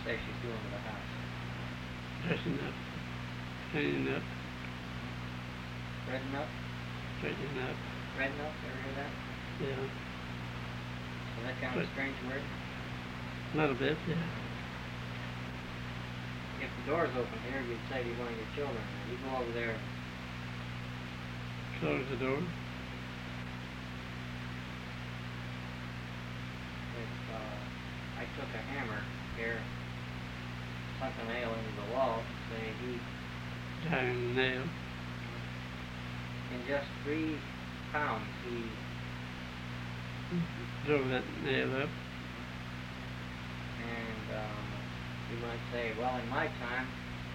say she's doing to the house? Dressing up, cleaning up, Redden up? straightening up. Redden up? Ever hear that? Yeah, Is that kind of a strange word? a little bit, yeah. If the door's open here, you'd say to one of your children, you go over there. Close the door. If I took a hammer here, sunk a nail into the wall, say he, Driving the nail. in just 3 pounds, he Drove that nail up. and you might say, well, in my time,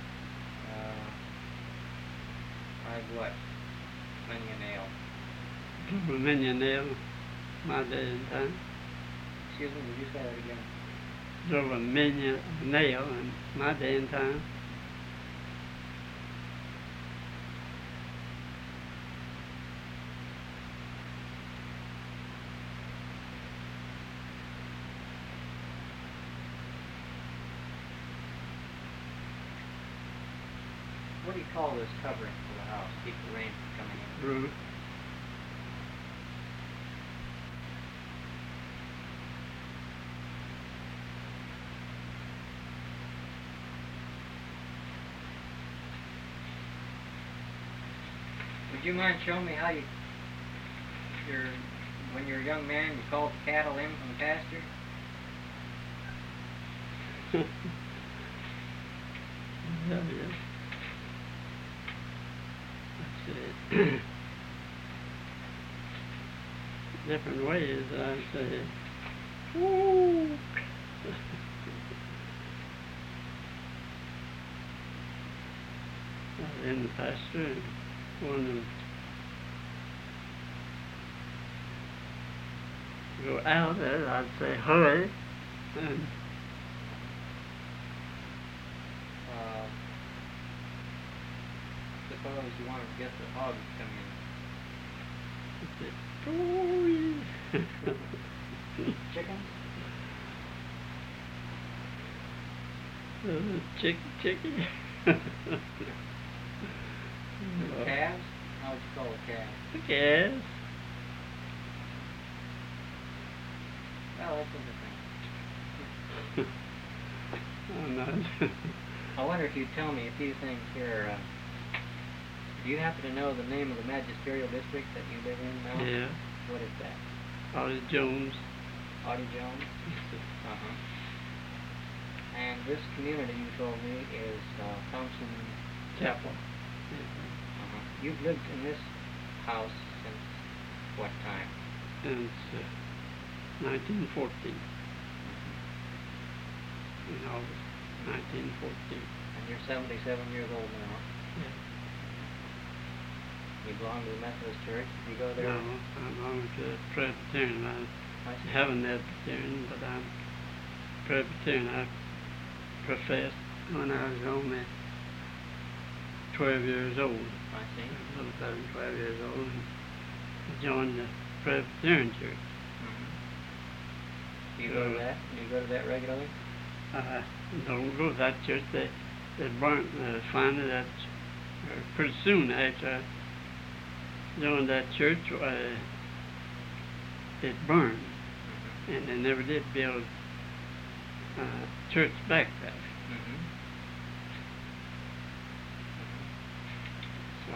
I've what? Many a nail. Drove a minion nail. My day and time. Excuse me, did you say that again? Drove a minion nail in my day and time. What do you call this covering for the house? Keep the rain from coming in. Roof. Would you mind showing me how when you're a young man, you called the cattle in from the pasture? Yeah, yeah. That's it. Different ways, I say. Woo! In the pasture, one of go out there, I'd say hurry, and Suppose you wanted to get the hogs to come in. say, Chickens? Chicky. Calves? How would you call a calf? Yes. Well, that's interesting. Oh, no. I wonder if you'd tell me a few things here. Do you happen to know the name of the magisterial district that you live in now? Yeah. What is that? Audie Jones. Audie Jones? Uh-huh. And this community, you told me, is Thompson Chapel. Uh-huh. You've lived in this house since what time? Since 1914. In August 1914. And you're 77 years old now. Yeah. You belong to the Methodist Church. Do you go there? No, I belong to the Presbyterian. I haven't Presbyterian, but I'm Presbyterian. I professed when I was only 12 years old. I see. A little better than 12 years old. And joined the Presbyterian Church. Do you go to that? Do you go to that regularly? I don't go to that church. They burnt finally that pretty soon after I joined that church, it burned, and they never did build church back there. So,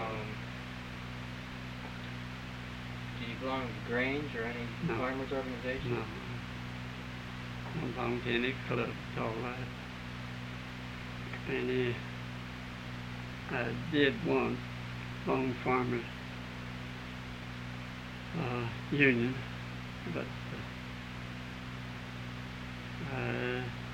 do you belong to Grange or any farmers organization? no, I don't belong to any club at all. I did once belong to farmers union, but